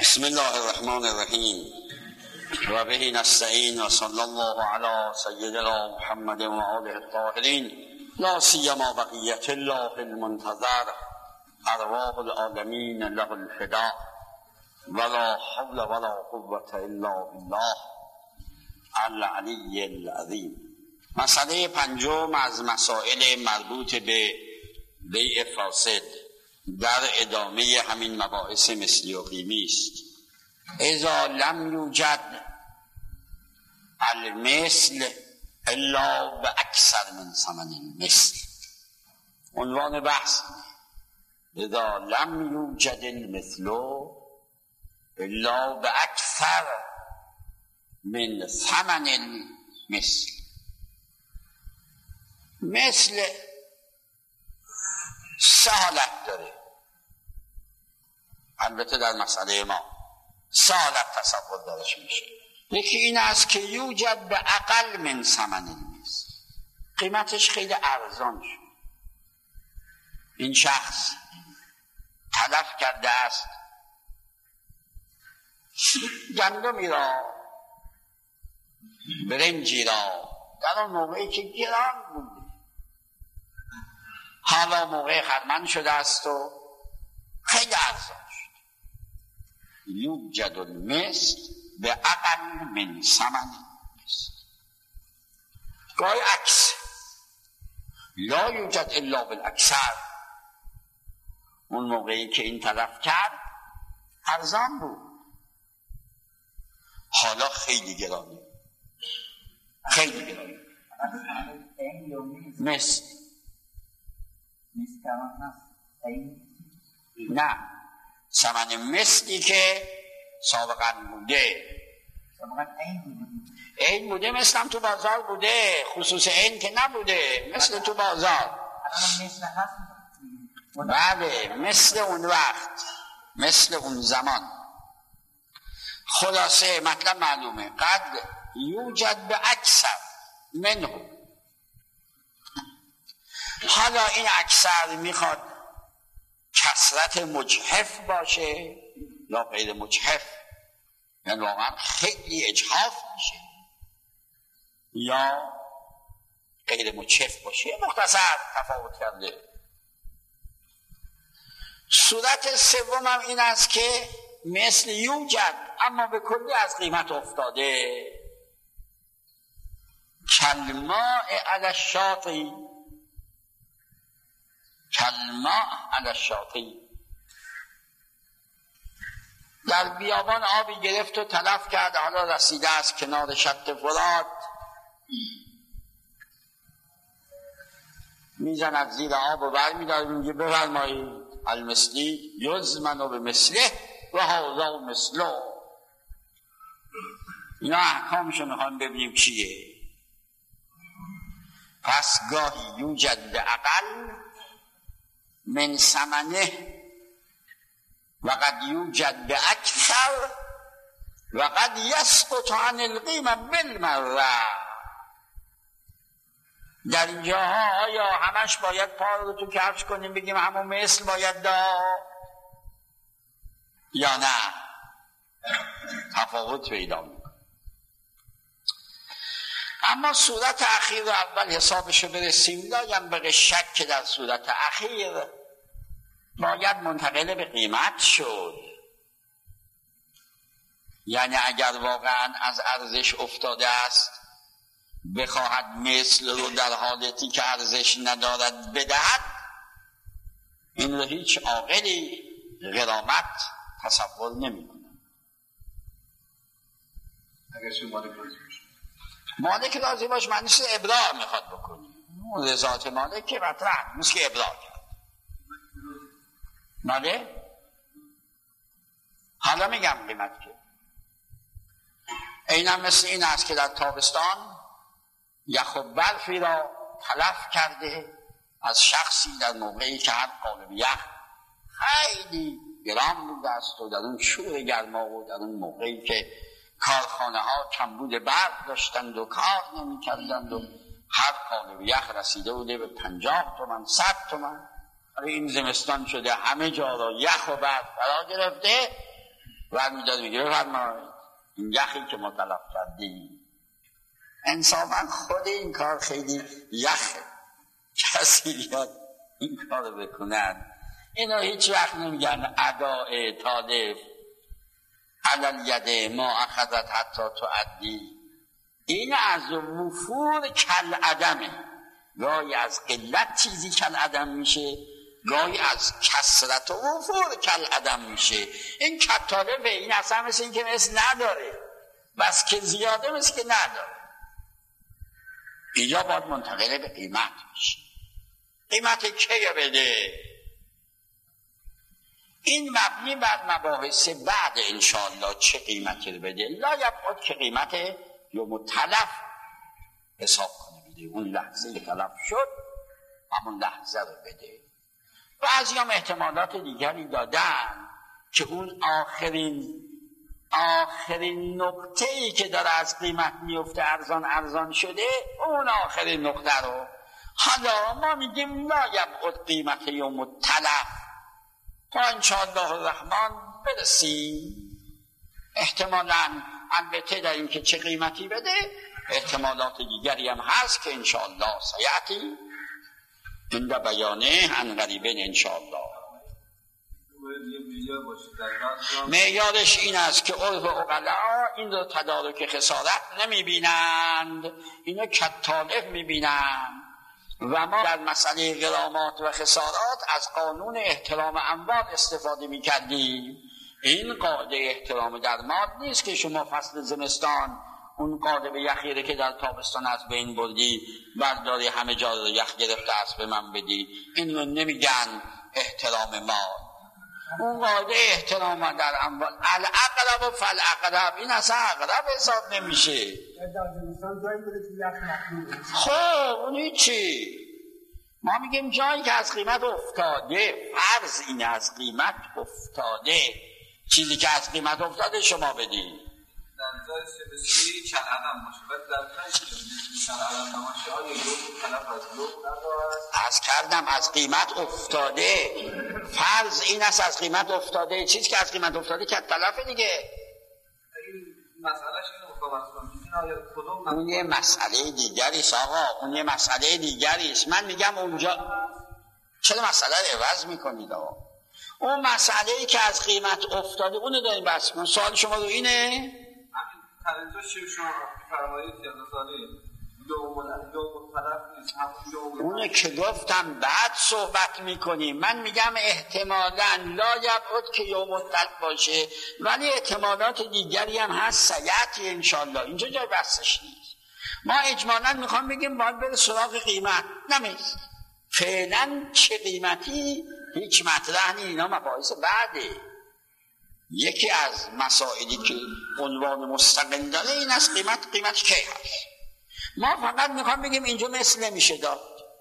بسم الله الرحمن الرحیم و به نستعین و صلی الله علی سیدنا محمد و آله الطاهرین لا سیما بقیت الله المنتظر ارواح العالمین له الفداء ولا حول ولا قوة الا بالله العلی العظیم. مسئله پنجم از مسائل مربوط به بیع فاسد در ادامه همین مباحث مثلی و قیمی است. اذا لم یوجد المثل الا باکثر من ثمن المثل. عنوان بحث اذا لم یوجد المثل الا باکثر من ثمن المثل. مثل سه حالت داره، البته در مسئله ما سه حالت تصور دارش میشه. یکی این است که یوجد به اقل من ثمن المثل، قیمتش خیلی ارزان شد. این شخص تلف کرده است گندمی را، برنجی را، در اون موقعی که گران بوده، حالا موقع خرمن شده است و خیلی ارزان شد. یوجد المثل به اقل من ثمن المثل. گاهی عکس، لا یوجد الا بالاکثر، اون موقعی که این طرف کرد ارزان بود، حالا خیلی گرانی، خیلی گرانی. مثل نه، ثمن مثلی که سابقا بوده، این بوده، مثل هم تو بازار بوده، خصوص این که نبوده، مثل تو بازار. بله، مثل اون وقت، مثل اون زمان. خلاصه مطلب معلومه، قد یوجد به اکثر منه. حالا این اکثر میخواد کثرت مجحف باشه یا غیر مجحف، یعنی واقعا خیلی اجحاف میشه یا غیر مجحف باشه. مختصر تفاوت کرده. صورت سوم هم این است که مثل یوجد اما به کلی از قیمت افتاده، کالماء علی الشاطئ، کالماء علی الشاطئ. در بیابان آبی گرفت و تلف کرد، حالا رسیده است کنار شط فرات، میزند زیر آب و برمی‌داره، میگه بفرمایید المثلی یضمن به مثله و هذا مثله. اینا احکامشو میخوام ببینیم چیه. پس گاهی یوجد به اقل من ثمنه و قد یوجد به اکثر و قد یسقط عن القیمه بالمره. در اینجاها آیا همش باید پا رو تو کفش کنیم بگیم همون مثل باید داد یا نه؟ تفاوت پیدا میکنه. اما صورت اخیر رو اول حسابشو برسیم. لا ینبغی شک که در صورت اخیر باید منتقل به قیمت شد. یعنی اگر واقعا از ارزش افتاده است بخواهد مثل رو در حالتی که ارزش ندارد بدهد، این رو هیچ عاقلی غرامت تصور نمی کنه. اگر چه مالک راضی باش معنیش ابراع میخواد بکنی، اون رضایت مالک که مطرح نیست که ابراع کرد. بله، حالا میگم قیمت که اینم مثل این است که در تابستان یخ و برفی را تلف کرده از شخصی در موقعی که هر قالب یخ خیلی گران بوده است و در اون شور گرما و در اون موقعی که کارخانه ها کمبود برق داشتند و کار نمی کردند و هر قالب یخ رسیده بوده به 50 تومن 100 تومن. این زمستان شده همه جا را یخ و برف فرا گرفته برمی‌داره میگه بفرمایید این یخی که ما تلف کردیم. انصافا خود این کار خیلی یخه، کسی بیاد این کار رو بکنن. اینو هیچ وقت نمیگن اداء تالف علل ید ما اخذت حتی تعدی. این از وفور کل عدمه، گاهی از قلت چیزی کل عدم میشه، گاهی از کثرت و وفور کل عدم میشه. این کتالفه، این اصلا مثل این که مثل نداره، بس که زیاده مثل که نداره. اینجا باید منتقل به قیمت میشه. قیمت که بده؟ این مبنی بر مباحث بعد انشاءالله چه قیمتی رو بده. لا یبعد که قیمت یوم تلف حساب کنه بده، اون لحظه تلف شد همون لحظه رو بده. بعضی هم احتمالات دیگری دادن که اون آخرین نقطه ای که داره از قیمت میفته ارزان شده، اون آخرین نقطه رو حالا ما میگیم لا یبعد قیمت یوم تلف تا انشاءالله الرحمن برسیم. احتمالاً البته در این که چه قیمتی بده احتمالات دیگری هم هست که انشاءالله سیعتی عند بیانه عن قریبین انشاءالله. معیارش این است که عرف عقلا این رو تدارک خسارت نمیبینند، اینو کتالف میبینند. و ما در مسئله غرامات و خسارات از قانون احترام اموال استفاده میکردیم. این قاعده احترام درماد نیست که شما فصل زمستان اون قالب یخیره که در تابستان از بین بردی برداری همه جا رو یخ گرفته است به من بدی. این رو نمیگن احترام مال. اون قاعده احترام در اموال الاقرب فالاقرب، این اصلا اقرب حساب نمیشه. خب اونی چی؟ ما میگیم جایی که از قیمت افتاده، فرض این از قیمت افتاده، چیزی که از قیمت افتاده شما بدید. در جایی که بسیاری چند عدم باشه و در جایی که چند عدم نماشه آیا یوم طلب از لوم ندارد؟ از کردم از قیمت افتاده، فرض این است از قیمت افتاده، چیزی که از قیمت افتاده که تلفه دیگه. این مسئلهش اینو مخابرت کنم اون یه مسئله دیگریست آقا، اون یه مسئله دیگریست. من میگم اونجا چرا مسئله رو عوض میکنید آقا؟ اون مسئله‌ای که از قیمت افتاده اونو داریم بحث کنیم. سوال شما رو اینه؟ همین تنجا شما فرمایید که مثلا یوم طلب نیست، همون اونه که گفتم بعد صحبت میکنیم. من میگم احتمالاً لا یبعد که یوم طلب باشه، ولی احتمالات دیگری هم هست سیعتی انشالله. اینجا جای بحثش نیست. ما اجمالاً میخوام بگیم باید بره سراغ قیمت، نمیست فعلا چه قیمتی هیچ مطرح نیست. اینا مباحث بعده. یکی از مسائلی که عنوان مستقل داره این از قیمت کی هست. ما فقط میخوام بگیم اینجا مثل نمیشه داد،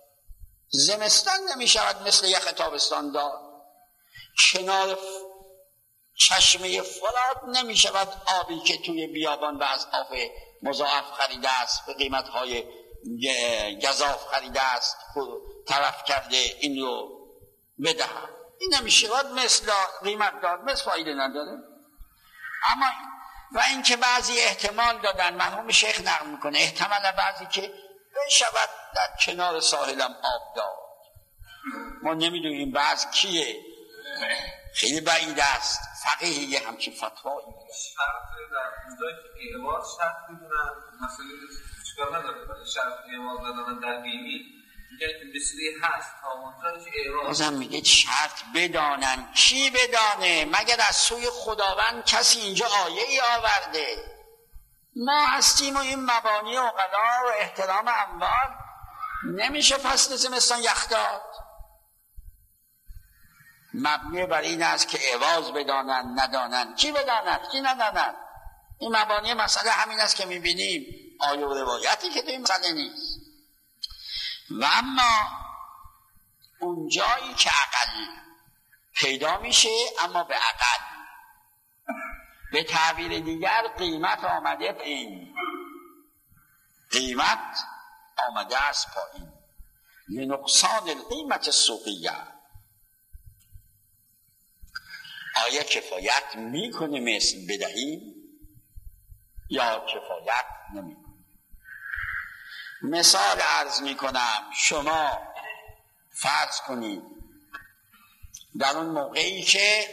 زمستان نمیشود مثل یخ تابستان داد، کنار چشمه فرات نمیشود آبی که توی بیابان و از آب مضاعف خریده است به قیمتهای گزاف خریده است طرف کرده این رو بده. این نمیشود مثل قیمت داد، مثل فایده نداره. اما و اینکه بعضی احتمال دادن، مرحوم شیخ نقل میکنه احتمال بعضی که بشود در کنار ساحلم آب داد. ما نمیدونیم بعض کیه، خیلی بعید است فقیه یه همچین فتوایی شرط در اونجایی که اعواز شرط میدونن مسئله چکار نداره، ولی شرط اعواز ندارن در بیمی میگن که بسیاری هست تا اونجایی که اعواز بازم میگه شرط بدانن. کی بدانه؟ مگر از سوی خداوند کسی اینجا آیه ای آورده؟ ما هستیم و این مبانی عقلا و احترام اموال نمیشه فصل زمستان یخ داد. مبنی بر این است که اعواز بدانن ندانن. کی بدانند کی ندانند؟ این مبانی مسئله همین است که میبینیم آیه و روایتی که این مسئله نیست. و اما اون جایی که عقل پیدا میشه، اما به عقل، به تعبیر دیگر قیمت آمده پایین، قیمت آمده است پایین لنقصان القیمت السوقیه. آیا کفایت میکنه مثل بدهیم یا کفایت نمیکنه؟ مثال عرض میکنم، شما فرض کنید در اون موقعی که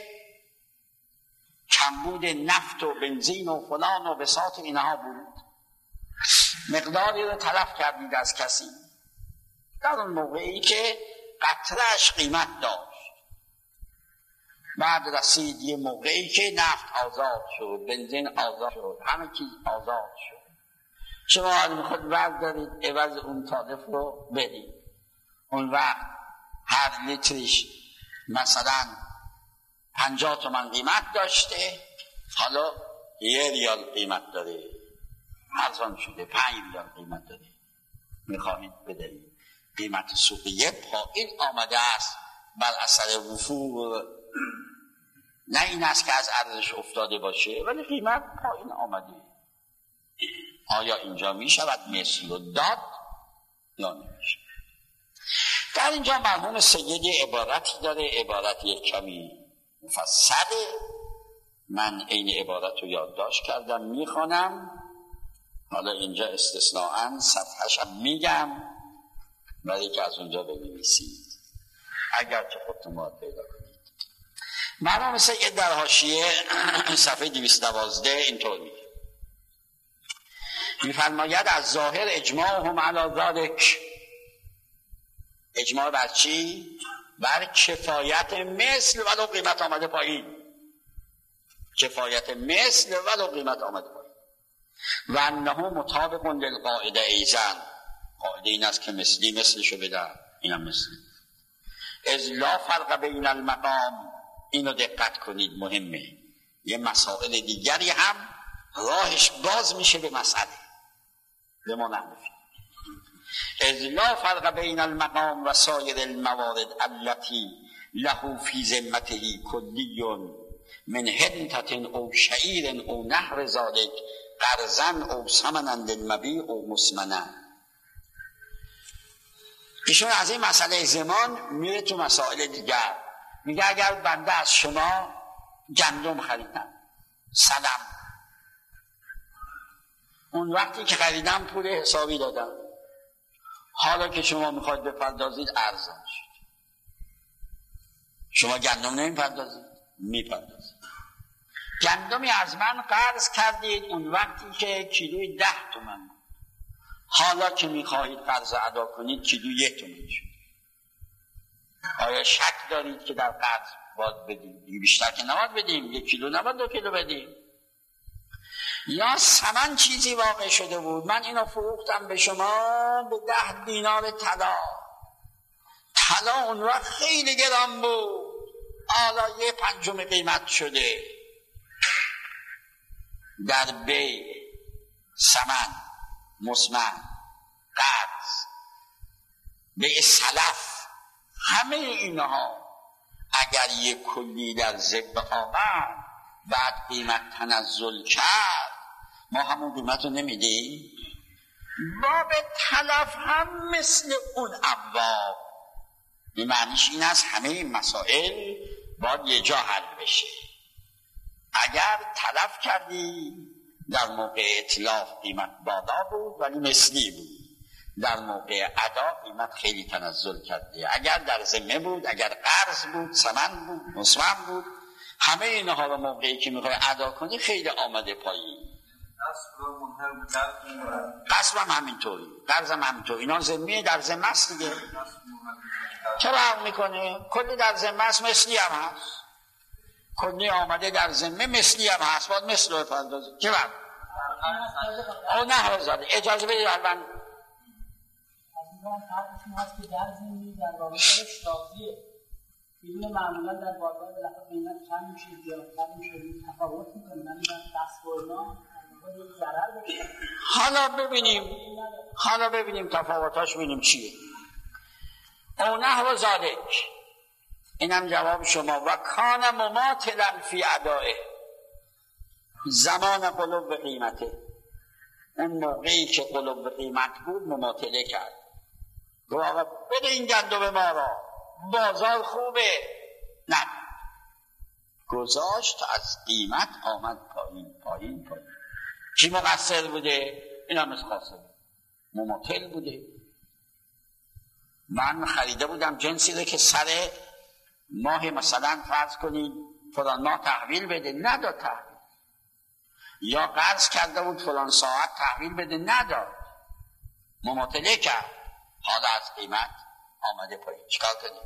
کمبود نفت و بنزین و فلان و بساط اینها بود، مقداری رو تلف کردید از کسی، در اون موقعی که قطره‌اش قیمت داشت، بعد رسید یه موقعی که نفت آزاد شد، بنزین آزاد شد، همه چیز آزاد شد، شما میخواد بردارید عوض اون تالف رو بدید. اون وقت هر لیترش مثلا 50 تومن قیمت داشته، حالا 1 ریال قیمت داره، ارزان شده 5 ریال قیمت داره، میخواهید بدهید. قیمت سوقیه پایین آمده است بر اثر وفور، نه این است که از ارزش افتاده باشه، ولی قیمت پایین آمده. آیا اینجا می شود مثل و داد یا نمیشه؟ در اینجا مرحوم سید عبارتی داره، عبارت یک کمی مفصله، من این عبارت رو یادداشت کردم میخوانم، حالا اینجا استثناءً صفحه‌شم میگم برای که از اونجا بنویسید اگر که خودتون باید پیدا کنید. مرحوم سید در حاشیه صفحه 212 اینطور میگه، میفرماید از ظاهر اجماعهم علی ذلک. اجماع بر چی؟ بر کفایت مثل ولو قیمت آمده پایین. کفایت مثل ولو قیمت آمده پایین. و انه مطابق للقاعده ایزن. قاعده این است که مثلی مثلشو بده، اینم مثلی. اذ لا فرق بین المقام. اینو دقت کنید، مهمه. یه مسائل دیگری هم راهش باز میشه به مسئله، به ما نمیشه. اذ لا فرق بین المقام و سایر الموارد التي له فی ذمته کلی من حنطة او شعیر او نحو ذلك قرضا او ثمنا للمبیع او مسمنا. ایشون از این مسئله زمان میره تو مسائل دیگر، میگه اگر بنده از شما گندم خریدم سلم، اون وقتی که خریدم پول حسابی دادم، حالا که شما میخواید بپردازید ارزان شد، شما گندم نمیپردازید، میپردازید. گندمی از من قرض کردید اون وقتی که کیلوی 10 تومن بود، حالا که میخواهید قرض ادا کنید کیلوی 1 تومن شد. آیا شک دارید که در قرض باید بدیم؟ بیشتر که نباید بدیم، 1 کیلو نباید 2 کیلو بدیم. یا ثمن چیزی واقع شده بود، من اینو فروختم به شما به 10 دینار طلا، طلا اون وقت خیلی گران بود، حالا 1/5 قیمت شده. در بیع، ثمن، مسمن، قرض، بیع سلف، همه اینها اگر یک کلی در ذمه آمد بعد قیمت تنزل کرد، ما همون قیمت رو نمیدیم. باب تلف هم مثل اون ابواب، این معنیش این است همه این مسائل باید یه جا حل بشه. اگر تلف کردی در موقع اتلاف قیمت بالا بود ولی مثلی بود، در موقع ادا قیمت خیلی تنزل کرده، اگر در ذمه بود، اگر قرض بود، ثمن بود، مسمن بود، همه اینها رو موقعی که میخوای ادا کنی خیلی آمده پایین. قصب هم همینطوری، قرض هم همینطوری، اینا ذمه در ذمه است دیگه. چرا هم میکنه؟ کلی در ذمه است، مثلی هم هست. کلی آمده در ذمه، مثلی هم هست، باید مثل رو پردازی. چه وقت؟ او نه هزاره اجازه بدید الان از این فرقشون هست که در ذمه در رابطه شازیه بدون معمولا در بازار به لحاظ قیمت چند میشه زیادتر میشه تفاوت میکنه، من دست برنا ضرر بشه. حالا ببینیم تفاوتاش ببینیم چیه. او نحو ذالک، اینم جواب شما. و کان مماثلا فی ادائه، زمان قلوب قیمته، اون موقعی که قلوب قیمت بود مماثله کرد، رو آقا بده این گندم ما را، بازار خوبه، نه گذاشت از قیمت آمد پایین. کی مقصر بوده؟ این هم از خاصه مماطل بوده. من خریده بودم جنسی رو که سر ماه مثلا فرض کنید فلان ماه تحویل بده، نداد تحویل. یا قرض کرده بود فلان ساعت تحویل بده، نداد. مماطله کرد، حالا از قیمت آمده پایین. چیکار کنیم؟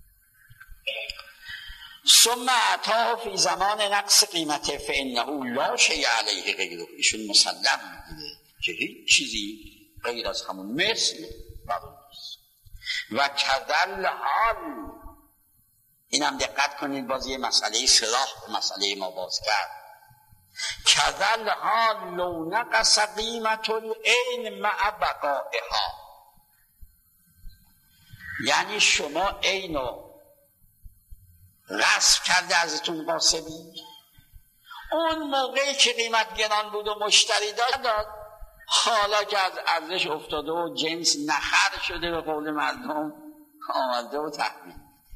ثم اعطاه فی زمان نقص قیمته فانه لا شیء علیه غیره. ایشون مسلم میگه که هیچ چیزی غیر از همون مثل بر نیست. و کذل حال، اینم دقت کنید، باز یه مسئله صلاح به مسئله ما باز کرد. کذل حال لو نقص قیمت العین مع بقائها، یعنی شما عینو غصب کرده ازتون غاصبی، اون موقعی که قیمت گران بود و مشتری داد، حالا که از ارزش افتاده و جنس نخر شده به قول مردم آمده و تحویل.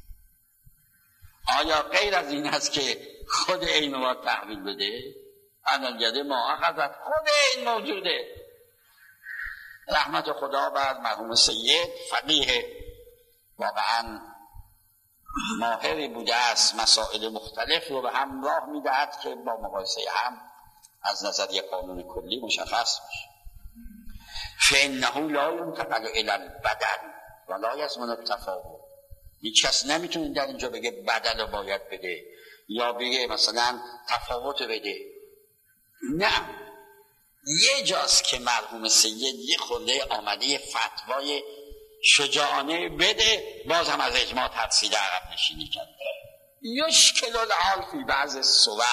آیا غیر از این است که خود عین رو تحویل بده؟ انالگده ما اخذت، خود عین موجوده. رحمت خدا بر مرحوم سید، فقیه واقعا ماهری بوده است، مسائل مختلف رو به هم راه میدهد که با مقایسه هم از نظر یک قانون کلی مشخص میشه. فانه لا ينتقل الى البدل ولا يضمن التفاوت. هیچ کس نمیتونه در اینجا بگه بدل رو باید بده یا بگه مثلا تفاوت بده. نه، یه جاست که مرحوم سید یه خورده آمده فتوای شجاعانه بده، باز هم از اجماع تفصیل عقب نشینی کرده. یشکل الحال فی بعض الصور.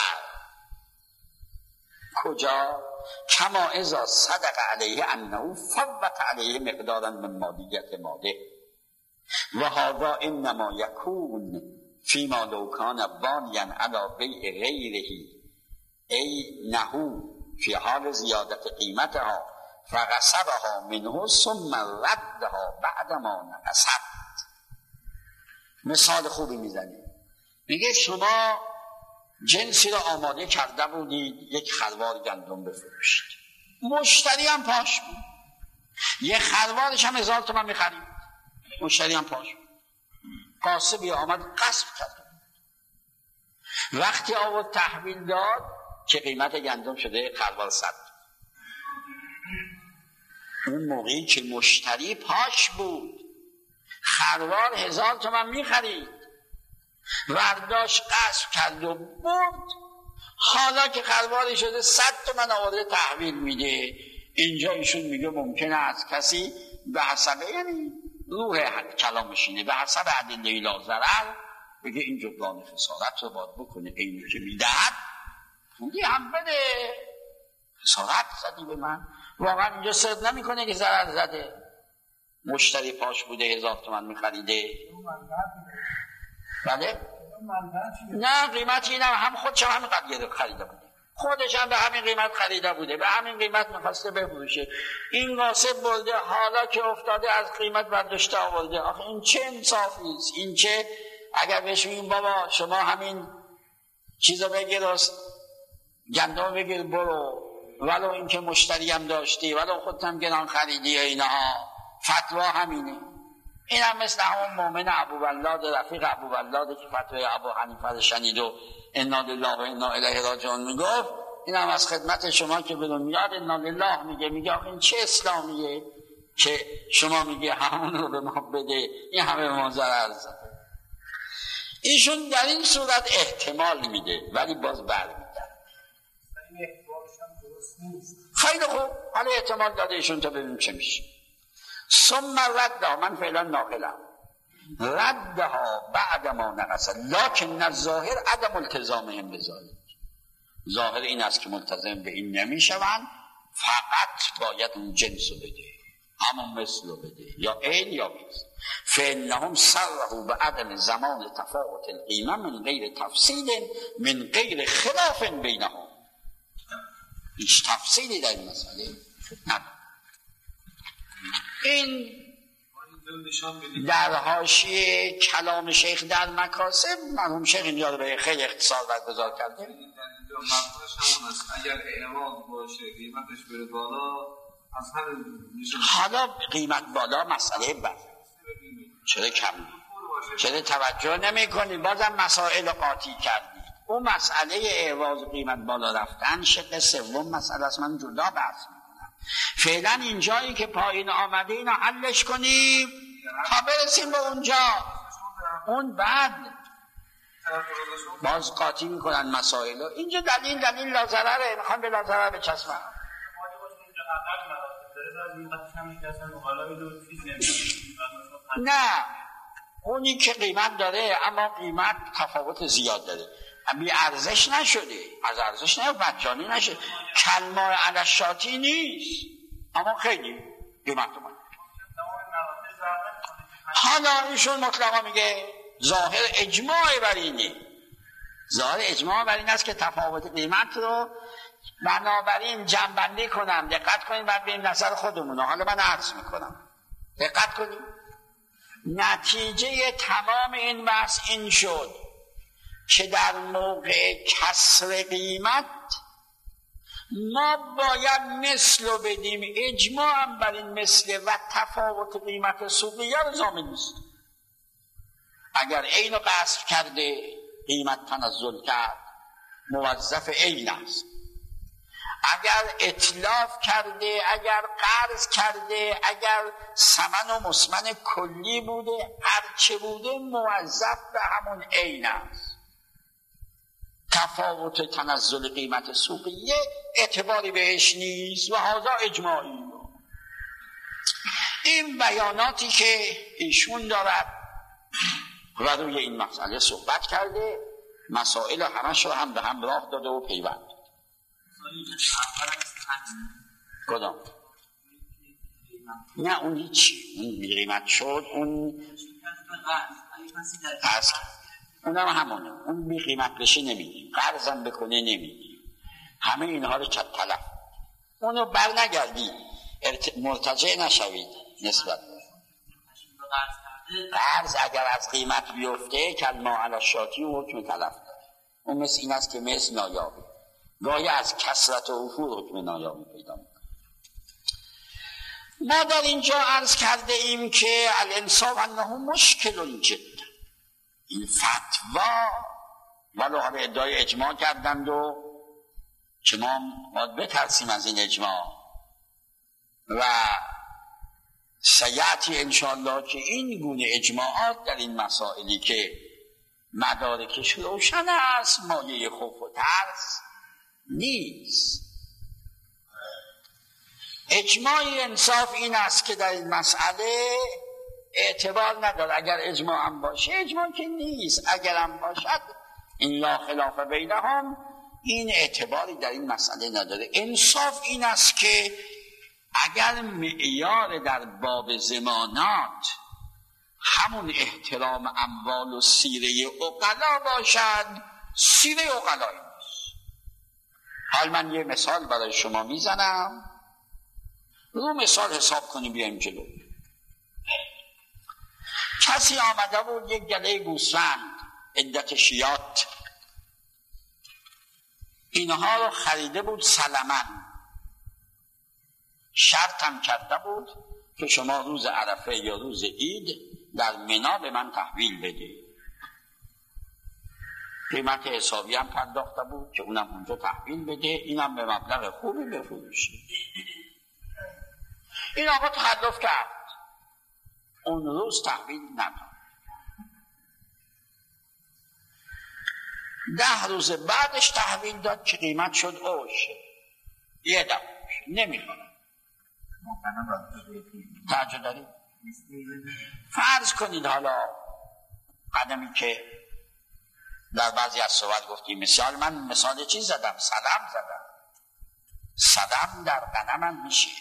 کجا؟ کما اذا صدق علیه انه فوت علیه مقدارا من مادیت ماده و هذا انما یکون فیما لو کان بانیا علی بیع غیره ای نهو فی حال زیادت قیمتها فغصبها منه ثم ردها بعد ما نقصت. مثال خوبی میزنه، میگه شما جنسی رو آماده کرده بودید یک خروار گندم بفروشید، مشتری هم پاش بود، یک خروارش هم 1000 تومان میخرید، مشتری هم پاش بود. قاصبی آمد غصب کرد، وقتی آورد تحویل داد که قیمت گندم شده خروار 100. اون موقعی که مشتری پاش بود خروار 1000 تومان میخرید، ورداش غصب کرد و برد، حالا که خرواری شده 100 تومان آورده تحویل میده. اینجا ایشون میگه ممکنه از کسی به حسب، یعنی روح کلامش اینه، به حسب ادله لا ضرر بگه این جبران خسارت رو باید بکنه، اینو که میدهد پولی هم بده، خسارت زدی به من. واقعا اینجا صدق نمیکنه که ضرر زده، مشتری پاش بوده 1000 تومان میخریده. بله؟ نه، قیمتی اینم هم خودش هم همین خریده بوده، خودش هم به همین قیمت خریده بوده، به همین قیمت میخواسته بفروشه. این غاصب برده، حالا که افتاده از قیمت برداشته آورده. آخه این چه انصافی است؟ این چه؟ اگر بهش بگیم بابا شما همین چیزا بگیر، گندم بگیر برو، ولو اینکه مشتری هم داشتی، ولو خودت هم گران خریدی، اینها فتوا همینه. این هم مثل همون مومن ابوولاد، رفیق ابوولاد که فتوای ابو حنیفه رو شنید و انا لله و انا الیه راجعون میگفت، این هم از خدمت شما که بدون میاد انا لله میگه آخه این چه اسلامیه که شما میگه همون رو به ما بده، این همه به ما ضرر زده. ایشون در این صورت احتمال میده ولی باز برمی‌گرده. خیلی خوب، حالا احتمال داده ایشون تا ببینیم چه میشه. ثم ردها، من فعلا ناقلم، ردها بعد ما نقصد، لکن الظاهر عدم التزامهم بذلک. ظاهر این است که ملتزم به این نمیشوند، فقط باید اون جنس رو بده، همون مثل رو بده، یا عین یا مثل. فانهم صرحوا بعدم زمان تفاوت القیمه من غیر تفصیل من غیر خلاف بینهم. هیچ تفصیلی در این مسئله نداره. این در حاشیه کلام شیخ در مکاسب مرحوم شیخ اینجا رو به خیلی اختصار برگزار کرده. مطلبش همون است، اگر اعراض باشه قیمتش بره بالا از همین میشه. حالا قیمت بالا مسئله بر چرا کم چرا توجه نمی کنید؟ بازم مسائل قاطی کردید. اون مسئله اعراض قیمت بالا رفتن شق سوم مسئله است، من جدا بحث میکنم. فعلا اینجایی که پایین آمده اینو حلش کنیم تا برسیم به اونجا. اون بعد باز قاطی میکنن مسائل. اینجا دلیل لازرره، میخوان به لازرره بچسبن. نه اونی که قیمت داره اما قیمت تفاوت زیاد داره، بی ارزش نشده، از ارزش نه مجانی نشده، کلمه علشاتی نیست اما خیلی قیمت داره. حالا ایشون مطلقا میگه ظاهر اجماع بر اینه، ظاهر اجماع بر این است که تفاوت قیمت رو بنابراین جمع‌بندی کنم. دقت کنید بعد به این نظر خودمونه. حالا من عرض میکنم دقت کنید. نتیجه تمام این بحث این شد که در موقع کسر قیمت ما باید مثل رو بدیم. اجماع هم بر این مثل و تفاوت قیمت سوقیه رو ضامن نیست. اگر عین رو قصر کرده قیمت تنزل کرد موظف عین است. اگر اتلاف کرده، اگر قرض کرده، اگر ثمن و مسمن کلی بوده، هرچه بوده موظف به همون عین است. تفاوت تنزل قیمت سوقیه اعتباری بهش نیست و هذا اجماعی. این بیاناتی که ایشون دارد و روی این مسئله صحبت کرده، مسائل همش رو هم به هم راه داده و پیوند. کدام؟ نه اون هیچی، اون بیقیمت شد، اون هست، اونم همونه، اون بیقیمت بشه نمیدیم، قرضم بکنه نمیدیم، همه اینها رو چند تلف. اونو بر نگردید، مرتجع نشوید نسبت قرض. اگر از قیمت بیفته کلمه علشاتی و حکم تلف داره. اون مثل این است که مثل نایابی، گاهی از کسرت و افور حکم نایابی پیدا میکنه. ما در اینجا عرض کرده ایم که الانصاف انه مشکل جدا. این فتوا ولو حالا ادعای اجماع کردند و که ما باید بترسیم از این اجماع و سیعتی انشاءالله که این گونه اجماعات در این مسائلی که مدارکش روشن است مایه خوف و ترس نیست. اجماع انصاف این است که در این مسئله اعتبار نداره. اگر اجماع هم باشه اجماع که نیست، اگر هم باشد این لا خلاف بینهم، این اعتباری در این مسئله نداره. انصاف این است که اگر معیار در باب ضمانات همون احترام اموال و سیره عقلا باشد، سیره عقلایی نیست. حال من یه مثال برای شما میزنم، رو مثال حساب کنیم بیایم جلو. کسی آمده بود یک گله گوسفند عدت شیات، اینها رو خریده بود سلمن، شرط هم کرده بود که شما روز عرفه یا روز عید در منی به من تحویل بده. قیمت حسابی هم پرداخته بود که اونم اونجا تحویل بده، اینم به مبلغ خوبی بفروشه. این آقا تخلف کرد، اون روز تحویل نداد. 10 روز بعدش تحویل داد که قیمت شد اوشه، یه دم نمیخواد. توجه دارید؟ فرض کنید حالا قدمی که در بعضی از صحبت گفتیم، من مثال چیز زدم، سلم زدم. سلم در غنم میشه،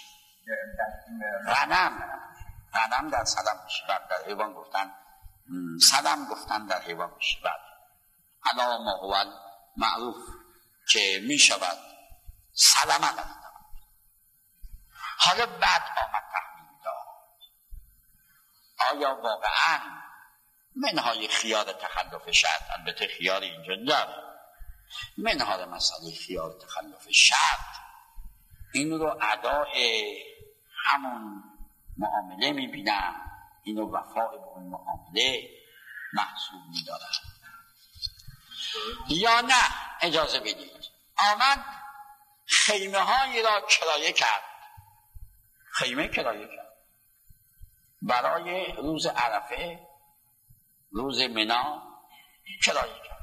غنم در سلم میشه، در حیوان گفتن سلم گفتن در حیوان میشه. بعد علا ما هو معروف که میشود سلمه دارد. حالا بعد آمد تحویل داد، آیا واقعا منهای خیار تخلف شرط، البته خیار اینجا داره، منهای مسئله خیار تخلف شرط این رو ادای همون معامله میبینم، اینو وفای به اون معامله محسوب میدارم یا نه. اجازه بدید آمد خیمه هایی را کرایه کرد، خیمه کرایه کرد برای روز عرفه، روز منا کرایه کرد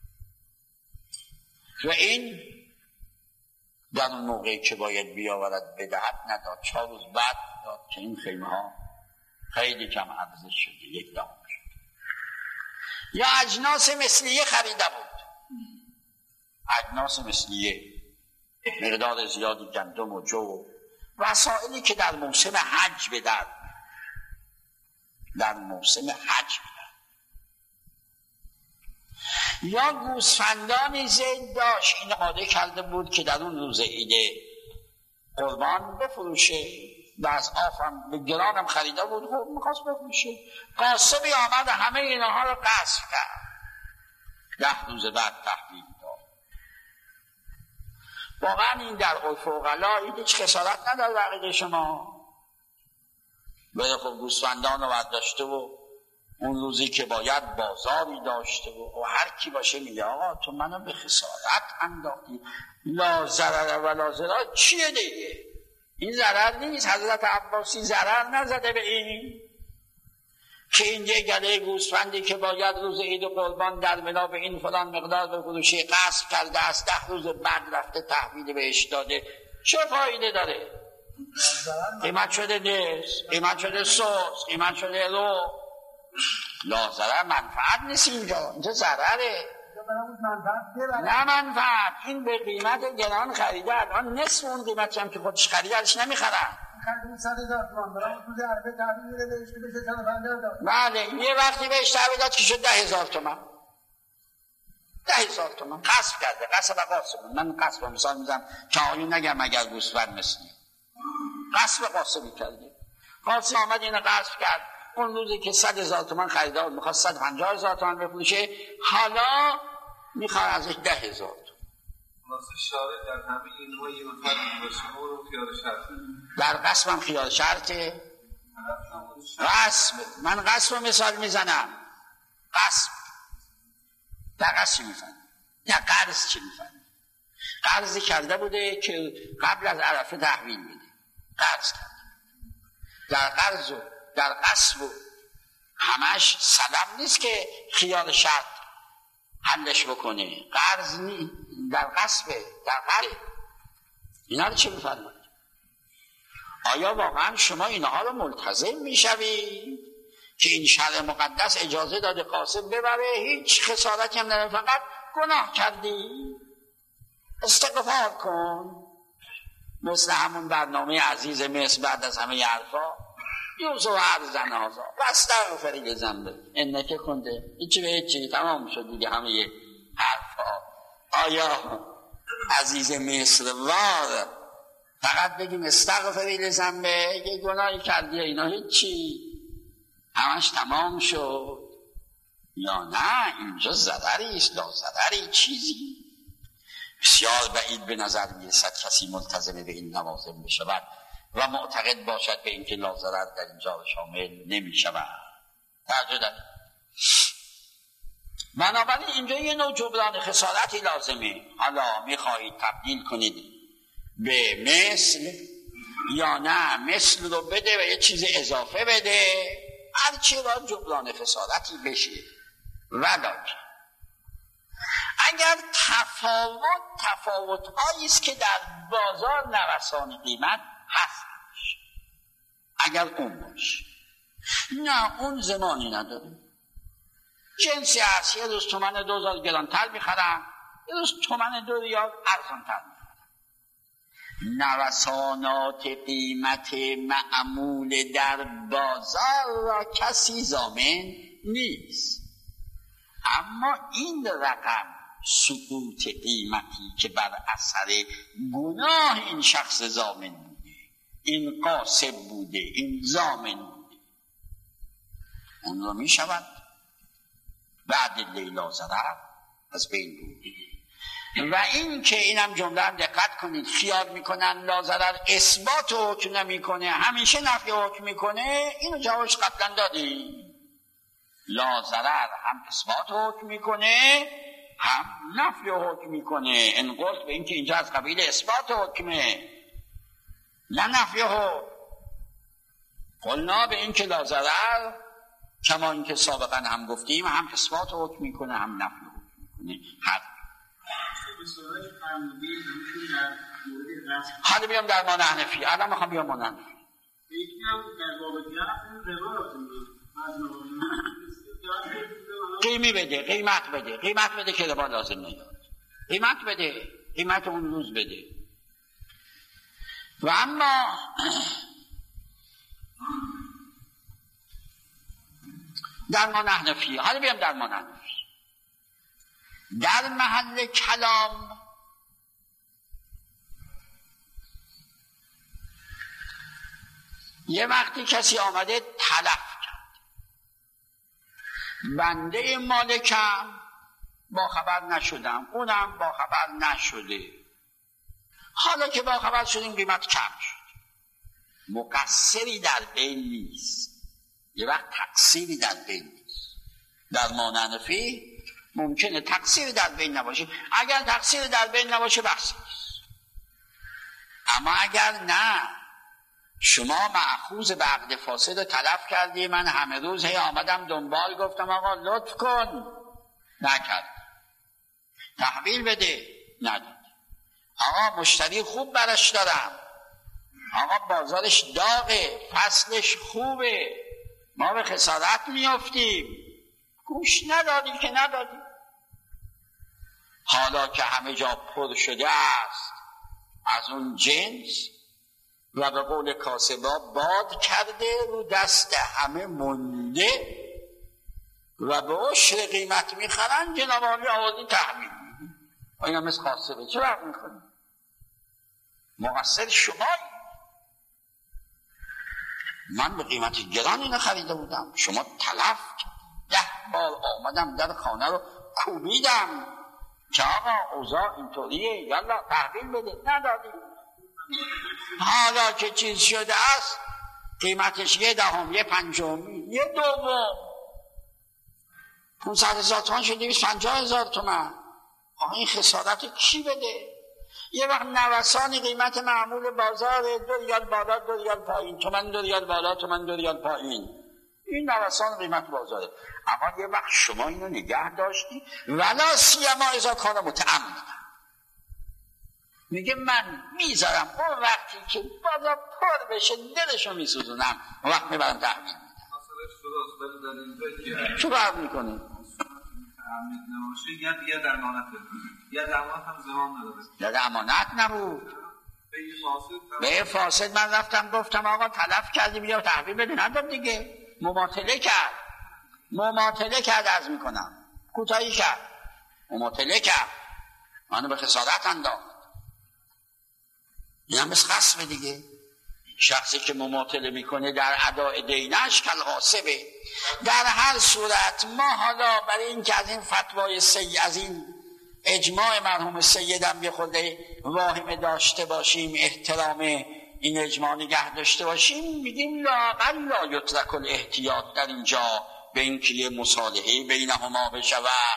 و این در اون موقعی که باید بیاورد بدهد نداد، 4 روز بعد داد که این خیمه ها خیلی کم ارزش شده، 1 دهم شد. یا اجناس مثلیه خریده بود، اجناس مثلیه، مقدار زیادی گندم و جو، وسائلی که در موسم حج به درد، در موسم حج به درد. یا گوسفندانی زید داشت، این عاده کرده بود که در اون روز عید قربان بفروشه و از آفم به گرانم خریده بود، خب میخواست بفروشه. قاسبی آمد همه اینها رو قصف کرد، 10 روز بعد تحویل داد. واقعا این در عرف عقلا این هیچ خسارت نداره در عقیده شما. باید خب گوسفندان رو برداشته و اون روزی که باید بازاری داشته و هر کی باشه میگه آقا تو منو به خسارت انداختی، لا ضرر ولا ضرار چیه دیگه؟ این ضرر نیست. حضرت عباسی ضرر نزده به این که این گله گوسفندی که باید روز عید و قربان در منا به این فلان مقدار بفروشه قصد کرده است، 10 روز بعد رفته تحویل بهش داده، چه فایده داره؟ قیمت شده نصف، قیمت شده سوز، قیمت شده رو. لا ضرر، منفعت نیست اینجا ضرره. نه منفعت، این به قیمت گران خریده، الان نصف اون قیمتی هم که خودش خریده ازش نمیخرن. بله یه وقتی بهش تحویل داد که شد 10,000 تومان، 10,000 تومان قصب کرده. قصب قاسم، من قصب مثال میزنم که آیون نگم اگر گوسفند مثلی قصب قاسمی کرده. قاسم آمد اینو قصب کرد، اون روزی که 100,000 تومان خریده بود میخواست 150,000 تومان بفروشه، حالا میخواد ازش 10,000 تومان. واسه شارع در همه اینها یه مطلب باشه و خیار شرطه. در قصب هم خیار شرطه. قصب، من قصب مثال میزنم. قصب در قصب چی میفهمی؟ یا قرض چی میفهمی؟ قرضی کرده بوده که قبل از عرفه تحویل میده، قرض کرده. در قرض و در قصب و همش سلام نیست که خیار شرط حلش بکنه، قرض نیست، در قصبه، در قرض. اینا رو چه میفرمایید؟ آیا واقعا شما اینها رو ملتزم میشوید که این شرع مقدس اجازه داده قاسم ببره، هیچ خسارتی هم نداره، فقط گناه کردی، استغفار کن، مثل همون برنامه عزیز مصر بعد از همه حرفا یوزو عرضن آزا و استغفری لذنبه انکه کنده هیچی به هیچی تمام شد دیگه همه حرفا. آیا عزیز مصر وار فقط بگیم استغفری لذنبه، یه گناهی کردی اینا هیچی همش تمام شد؟ یا نه اینجا ضرری است، لا ضرری چیزی بسیار بعید به نظر میرسد کسی ملتزم به این نوازم بشود و معتقد باشد به اینکه لا ضرر در اینجا شامل نمی شود. تعجب. بنابراین اینجا یه نوع جبران خسارتی لازمه. حالا میخواهید تبدیل کنید به مثل یا نه مثل رو بده و یه چیز اضافه بده، هرچی را جبران خسارتی بشه. ولکن اگر تفاوت هایی است که در بازار نوسان قیمت هستش، اگر اون باشه، نه اون زمانی نداره، جنسی هست، یه روز تومن 2000 گرانتر میخرم، یه روز تومن 2 ریال ارزانتر میخرم. نوسانات قیمت معمول در بازار را کسی ضامن نیست، اما این رقم سقوط قیمتی که بر اثر گناه این شخص ضامن بوده، این قاسب بوده، این ضامن بوده، اون رو می شود بعد لیلا ضرر از بین بود. و این که اینم جمله هم دقت کنید، خیال میکنن لا ضرر اثبات حکم نمیکنه همیشه نفی حکم میکنه. اینو جوابش قبلا دادیم. لا ضرر هم اثبات حکم میکنه هم نفی حکم میکنه. ان قلت به این که اینجا از قبیل اثبات حکمه نه نفی حکم. قلنا به این که لا ضرر کما این که سابقا هم گفتیم هم اثبات حکم میکنه هم نفی حکم میکنه. حالا بیام در ما نحنفی. الان میخوام بیام ما نحنفی. قیمی بده، قیمت بده که ربا لازم نیاد. قیمت بده، قیمت اون روز بده. و اما در ما نحنفی. حالا بیام در ما نحنفی. در محل کلام یه وقتی کسی آمده تلف کرد، بنده مالکم با خبر نشدم، اونم با خبر نشده. حالا که با خبر شدیم قیمت کم شد، مقصری در بین نیست. یه وقت تقصیری در بین نیست. در ما نحنفی ممکنه تقصیر در بین نباشه. اگر تقصیر در بین نباشه بحثی نیست. اما اگر نه، شما مأخوذ به عقد فاسد رو تلف کردی، من همه روز هی آمدم دنبال گفتم آقا لطف کن، نکرد. تحویل بده، نداد. آقا مشتری خوب برش دارم، آقا بازارش داغه، فصلش خوبه، ما به خسارت میافتیم، گوش ندادی که ندادی. حالا که همه جا پر شده است از اون جنس و به قول کاسبا باد کرده، رو دست همه مونده و به عشر قیمت میخرن، جناب عالی آوازی تحمیل میدن. اینا مثل کاسبه چه فرق میکنه؟ مقصر شمایی. من به قیمت گران اینو خریده بودم، شما تلف کرد. 10 بار آمدم در خانه رو کوبیدم که آقا اوضاع اینطوریه، یالا تحویل بده، ندادی. حالا که چیز شده است قیمتش 1/10 1/5 1/2 500,000 تومان شده 250,000 تومان. آقا این خسارت کی بده؟ یه وقت نوسان قیمت معمول بازار 2 ریال بالا 2 ریال پایین، تومن 2 ریال بالا تومن 2 ریال پایین، این نوسان قیمت بازاره. اما یه وقت شما اینو نگه داشتی ولا سیما اذا کان متعمدا. میگه من میذارم اون وقتی که بازار پر بشه دلشو میسوزونم، اون وقت میبرم تحویل میدم. چه فرق میکنه؟ یا در امانت یا در امانت هم زمان نداره. یا در امانت نبود. به فاسد من رفتم گفتم آقا تلف کردیم یا تحویل بده، نداد دیگه. مماطله کرد عرض میکنم، کوتاهی کرد، مماطله کرد، منو به خسارت انداخت. این هم مثل خصمه دیگه. شخصی که مماطله میکنه در اداء دینش کالغاصبه. در هر صورت ما حالا برای این که از این فتوای از این اجماع مرحوم سیدم یه خورده واهمه داشته باشیم، احترام این اجماع نگه داشته باشیم، میگیم لااقل لا یترک الاحتیاط در اینجا به این که یه مصالحه بینهما بشود.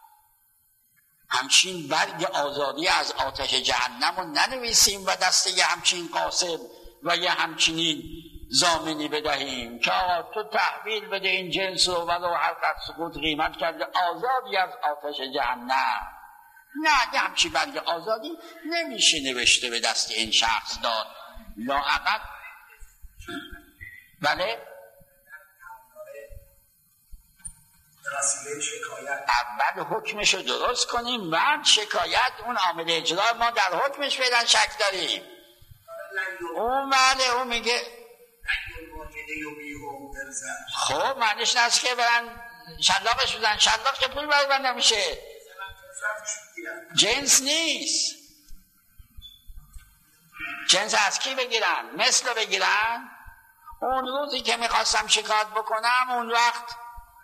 همچین برگ آزادی از آتش جهنم رو ننویسیم و دست یه همچین قاسم و یه همچنین ضامنی بدهیم که آقا تو تحویل بده این جنس رو ولو هر قد سقوط قیمت کرده، آزادی از آتش جهنم. نه، یه همچین برگ آزادی نمیشه نوشته به دست این شخص داد. لااقل بله اول حکمش رو درست کنیم، بعد شکایت اون عامل اجرا ما در حکمش فعلا شک داریم. اون بله اون میگه خب معنیش نست که برن شلاقش بزن، شلاق که پول بربند نمیشه، جنس نیست. جنس از کی بگیرن؟ مثل بگیرن؟ اون روزی که میخواستم شکایت بکنم اون وقت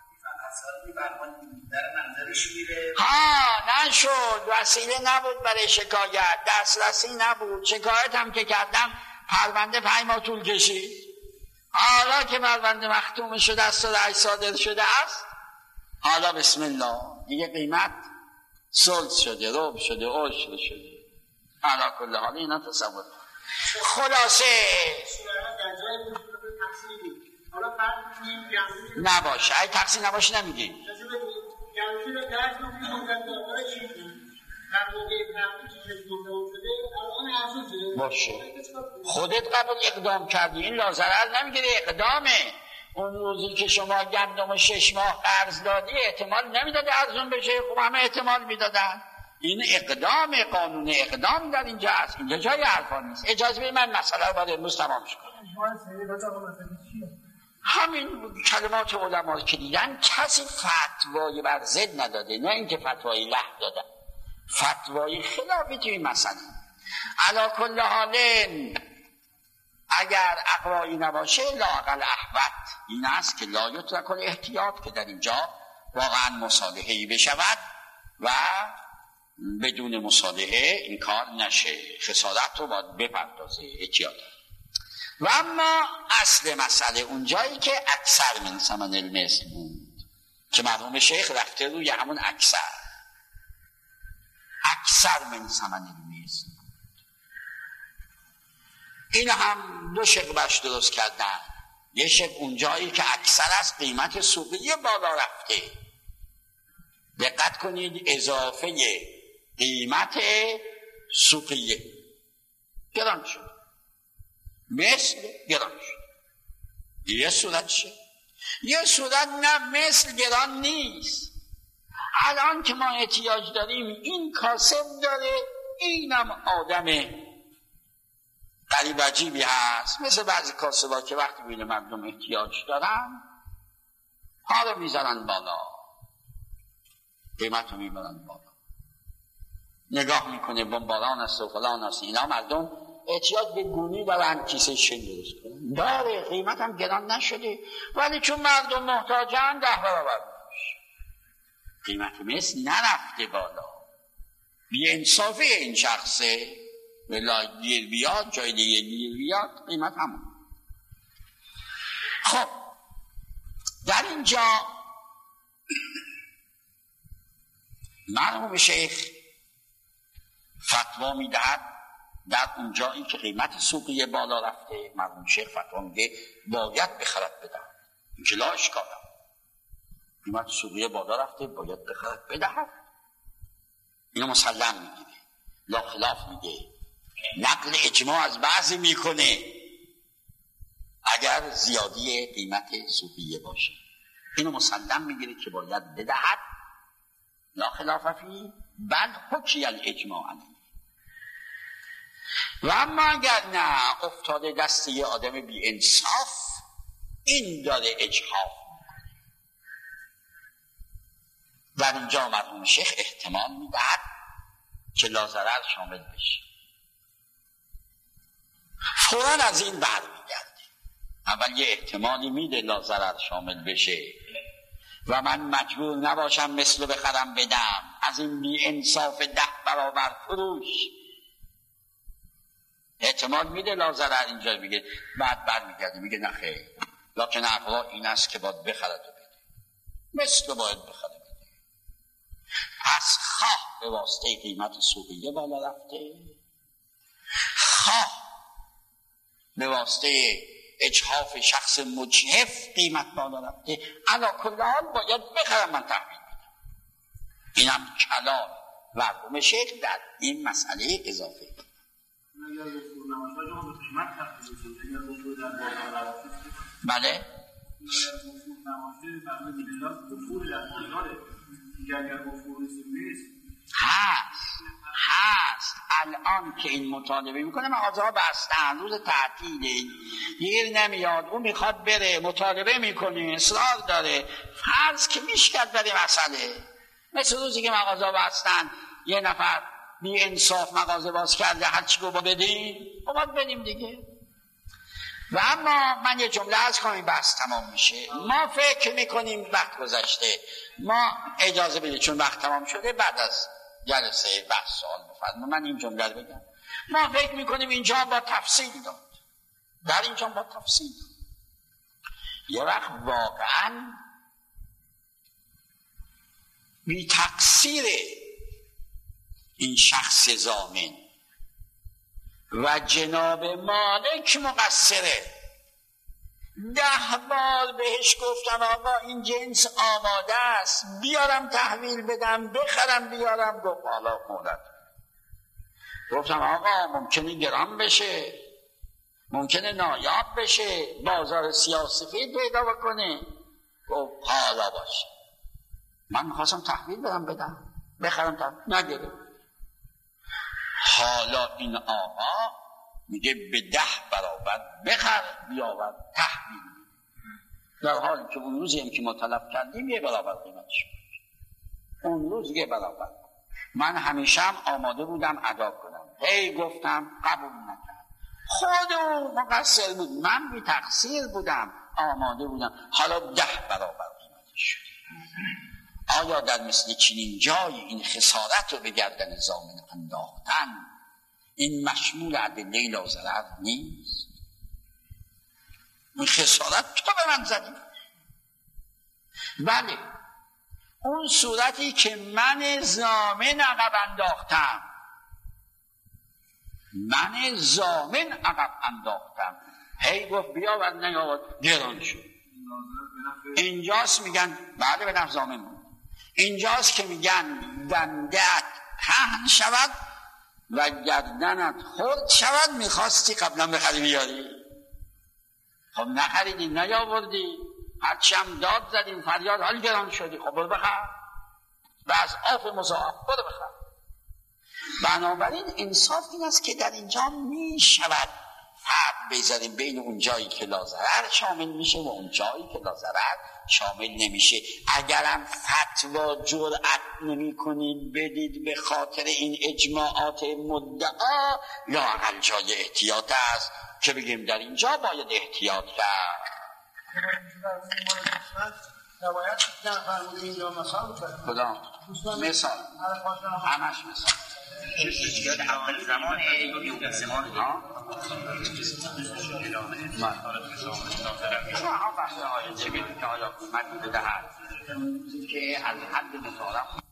نشد، وسیله نبود برای شکایت، دسترسی نبود. شکایت هم که کردم پرونده 5 ماه طول کشید. حالا که پرونده مختوم شده است و رأی صادر شده است، حالا بسم الله دیگه قیمت سلس شده، ربع شده، عشر شده. حالا کل حال اینا تصور. خلاصه نباشه، اگه تقصیر نباشه نمیگی باشه. خودت قبل اقدام کردی، این لازرر نمیگیره، اقدامه. اون روزی که شما گندم 6 ماه قرض دادی احتمال نمیداده ارزون بشه، خب همه احتمال میدادن. این اقدام، قانون اقدام در اینجا هست، اینجا جای حرفا نیست. اجازه بدید من مسئله رو باید امروز تمام کنم. همین کلمات علما که دیدن، کسی فتوای بر ضد نداده، نه اینکه فتوای له دادن، فتوای خلافی توی مسئله. علی کل حال اگر اقوایی نباشه لااقل احوط این است که لا یترک الاحتیاط، که در اینجا واقعا مصالحه‌ای بشود و بدون مصالحه این کار نشه، خسارت رو باید بپردازه، احتیاط. و اما اصل مسئله اونجایی که اکثر من ثمن المثل بود که مرحوم شیخ رفته روی همون اکثر من ثمن المثل. این هم 2 شق برش درست کردن. یه شق اونجایی که اکثر از قیمت سوقی بالا رفته، دقت کنید، اضافه قیمت سوقیه گران شد، مثل گران شد. یه صورت شد، یه صورت نه مثل گران نیست. الان که ما احتیاج داریم این کاسب داره، اینم آدم قریب عجیبی هست، مثل بعضی کاسبا که وقتی بینه مردم احتیاج دارن ها رو میذارن بالا، قیمت رو میبرن بالا، نگاه میکنه بمباران است و فلان است. اینا مردم احتیاج به گونی دارن، کیسه شن درست کنن داره، قیمت هم گران نشده، ولی چون مردم محتاجن 10 برابر میشه، قیمت مثل نرفته بالا. بی انصافی این شخصه بلا دیر بیاد جای دیگه دیر بیاد، قیمت همون. خب در اینجا مرحوم شیخ فتوا میدهد در اونجایی که قیمت سوقی بالا رفته، مرحوم شیخ فتوا میده باید بخرد بدهد. این که لا اشکال، قیمت سوقی بالا رفته باید بخرد بدهد، اینو مسلم میگیره، لا خلاف میگه. نقل اجماع از بعضی میکنه اگر زیادی قیمت سوقیه باشه، اینو مسلم میگیره که باید بدهد، لا خلاف فی بل حکی الاجماع علیه. و اما اگر نه افتاده دست یه آدم بی انصاف، این داره اجحاف میکنه. در اینجا مرحوم شیخ احتمال میدهد که لا ضرر شامل بشه، فوراً از این برمیگرده. اول یه احتمالی میده لا ضرر شامل بشه و من مجبور نباشم مثل بخرم بدم، از این بی انصاف 10 برابر فروش احتمال میده لا ضرر اینجا میگه، بعد برمیگرده میگه نه خیر، لکن اقوا این است که باید بخرد و بده، مثل باید بخرد و بده. پس خواه به واسطه قیمت سوقیه بالا رفته، خواه به واسطه اجحاف شخص مجحف قیمت بالا رفته، علا کل حال باید بخرم، من تحویل میدم. اینم کلام مرحوم شیخ در این مسئله اضافه. بله هست الان که این مطالبه میکنه، مغازه‌ها بستن، روز تعطیله، گیر نمیاد، اون میخواد بره، مطالبه میکنه، اصرار داره، فرض که میشکد برای مسئله. مثل روزی که مغازه‌ها بستن، یه نفر بی انصاف مغازه باز کرده، هرچی گفت بدیم، باید بدیم دیگه. و اما من یه جمله از کنم بحث تمام میشه. ما فکر میکنیم وقت گذشته، ما اجازه بدید چون وقت تمام شده بعد از جلسه بحث سوال بفرمایید. من این جمله رو بگم. ما فکر میکنیم اینجا با تفصیل داد، در اینجا با تفصیل داد. یه وقت واقعا بی تقصیر این شخص ضامن و جناب مالک مقصره. 10 بار بهش گفتم آقا این جنس آماده است، بیارم تحویل بدم، بخرم بیارم. گفت حالا مولد. گفتم آقا ممکنه گران بشه، ممکنه نایاب بشه، بازار سیاسی پیدا بکنه. گفت حالا باشه. من میخواستم تحویل بدم بخرم تحویل نگیره. حالا این آقا میگه به 10 برابر بخر بیاور تحویل، در حالی که اون روزی هم که ما طلب کردیم 1 برابر قیمتش بود. اون روز 1 برابر. من همیشه هم آماده بودم ادا کنم، هی گفتم قبول نکرد. خود اون مقصر بود، من بی تقصیر بودم، آماده بودم. حالا 10 برابر قیمتش شد. آیا در مثل چنین جایی این خسارت رو به گردن ضامن انداختن این مشمول ادله لا ضرر نیست؟ این خسارت تو به من زدی. بله اون صورتی که من ضامن عقب انداختم، هی گفت بیا و نیاورد، گران شد. اینجاست میگن بله به نفع ضامن بود. اینجاست که میگن دنده‌ات پهن شود و گردنت خرد شود. میخواستی قبلا بخری بیاری، خب نخریدی نیاوردی، هرچی هم داد زدیم فریاد حال گران شدی، خب برو بخر و از آف مضاعف برو بخر. بنابراین انصاف این است که در اینجا میشود فرق بذاریم بین اون جایی که لا ضرر شامل میشه و اون جایی که لا ضرر شامل نمیشه. اگرم فتوا جرأت نمی کنید بدید به خاطر این اجماعات مدعا، لااقل جای احتیاط است که بگیم در اینجا باید احتیاط کرد. کدام؟ مثال همش مثال اول زمان یک زمان آیا آیا که آیا حکومت بدهد که از حد مثالم